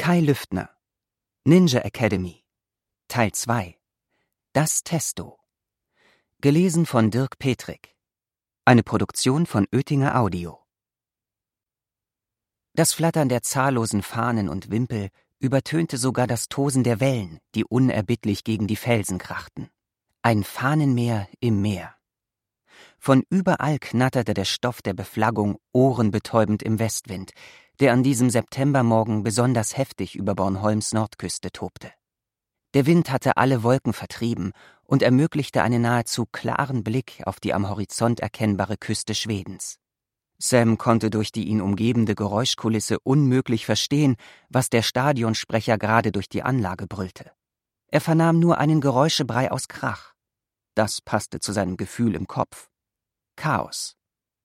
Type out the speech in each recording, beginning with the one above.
Kai Lüftner, Ninja Academy, Teil 2, Das Testo. Gelesen von Dirk Petrik. Eine Produktion von Oetinger Audio. Das Flattern der zahllosen Fahnen und Wimpel übertönte sogar das Tosen der Wellen, die unerbittlich gegen die Felsen krachten. Ein Fahnenmeer im Meer. Von überall knatterte der Stoff der Beflaggung ohrenbetäubend im Westwind, der an diesem Septembermorgen besonders heftig über Bornholms Nordküste tobte. Der Wind hatte alle Wolken vertrieben und ermöglichte einen nahezu klaren Blick auf die am Horizont erkennbare Küste Schwedens. Sam konnte durch die ihn umgebende Geräuschkulisse unmöglich verstehen, was der Stadionsprecher gerade durch die Anlage brüllte. Er vernahm nur einen Geräuschebrei aus Krach. Das passte zu seinem Gefühl im Kopf. Chaos.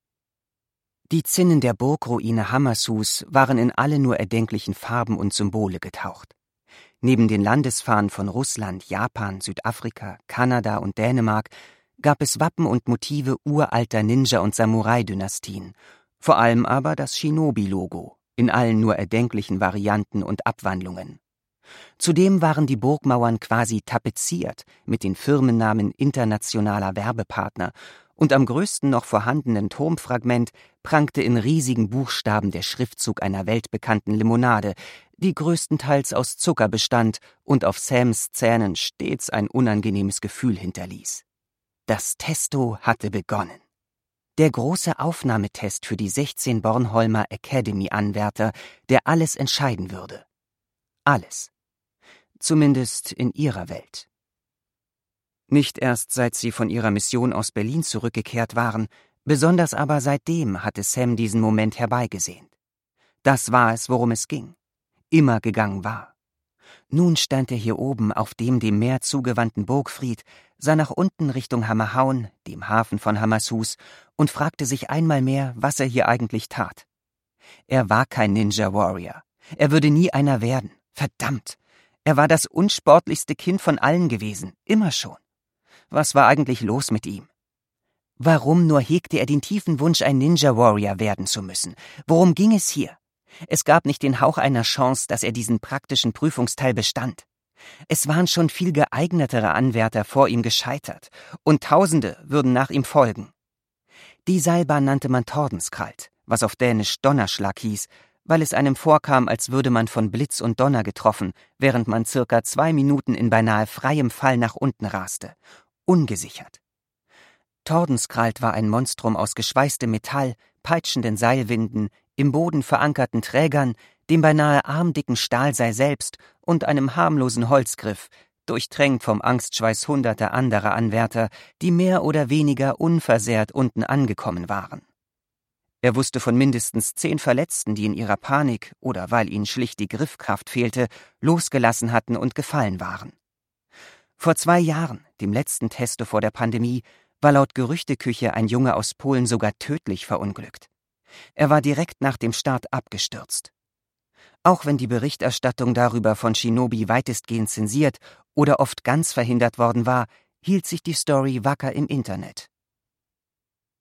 Die Zinnen der Burgruine Hammershus waren in alle nur erdenklichen Farben und Symbole getaucht. Neben den Landesfahnen von Russland, Japan, Südafrika, Kanada und Dänemark gab es Wappen und Motive uralter Ninja- und Samurai-Dynastien, vor allem aber das Shinobi-Logo, in allen nur erdenklichen Varianten und Abwandlungen. Zudem waren die Burgmauern quasi tapeziert mit den Firmennamen internationaler Werbepartner, und am größten noch vorhandenen Turmfragment prangte in riesigen Buchstaben der Schriftzug einer weltbekannten Limonade, die größtenteils aus Zucker bestand und auf Sams Zähnen stets ein unangenehmes Gefühl hinterließ. Das Testo hatte begonnen. Der große Aufnahmetest für die 16 Bornholmer Academy-Anwärter, der alles entscheiden würde. Alles. Zumindest in ihrer Welt. Nicht erst seit sie von ihrer Mission aus Berlin zurückgekehrt waren, besonders aber seitdem hatte Sam diesen Moment herbeigesehnt. Das war es, worum es ging. Immer gegangen war. Nun stand er hier oben auf dem Meer zugewandten Burgfried, sah nach unten Richtung Hammerhaun, dem Hafen von Hammershus, und fragte sich einmal mehr, was er hier eigentlich tat. Er war kein Ninja-Warrior. Er würde nie einer werden. Verdammt! Er war das unsportlichste Kind von allen gewesen, immer schon. Was war eigentlich los mit ihm? Warum nur hegte er den tiefen Wunsch, ein Ninja-Warrior werden zu müssen? Worum ging es hier? Es gab nicht den Hauch einer Chance, dass er diesen praktischen Prüfungsteil bestand. Es waren schon viel geeignetere Anwärter vor ihm gescheitert, und Tausende würden nach ihm folgen. Die Seilbahn nannte man Tordenskralt, was auf Dänisch Donnerschlag hieß, weil es einem vorkam, als würde man von Blitz und Donner getroffen, während man circa 2 Minuten in beinahe freiem Fall nach unten raste. Ungesichert. Tordenskralt war ein Monstrum aus geschweißtem Metall, peitschenden Seilwinden, im Boden verankerten Trägern, dem beinahe armdicken Stahlseil selbst und einem harmlosen Holzgriff, durchtränkt vom Angstschweiß hunderter anderer Anwärter, die mehr oder weniger unversehrt unten angekommen waren. Er wusste von mindestens 10 Verletzten, die in ihrer Panik oder weil ihnen schlicht die Griffkraft fehlte, losgelassen hatten und gefallen waren. Vor 2 Jahren, dem letzten Testo vor der Pandemie, war laut Gerüchteküche ein Junge aus Polen sogar tödlich verunglückt. Er war direkt nach dem Start abgestürzt. Auch wenn die Berichterstattung darüber von Shinobi weitestgehend zensiert oder oft ganz verhindert worden war, hielt sich die Story wacker im Internet.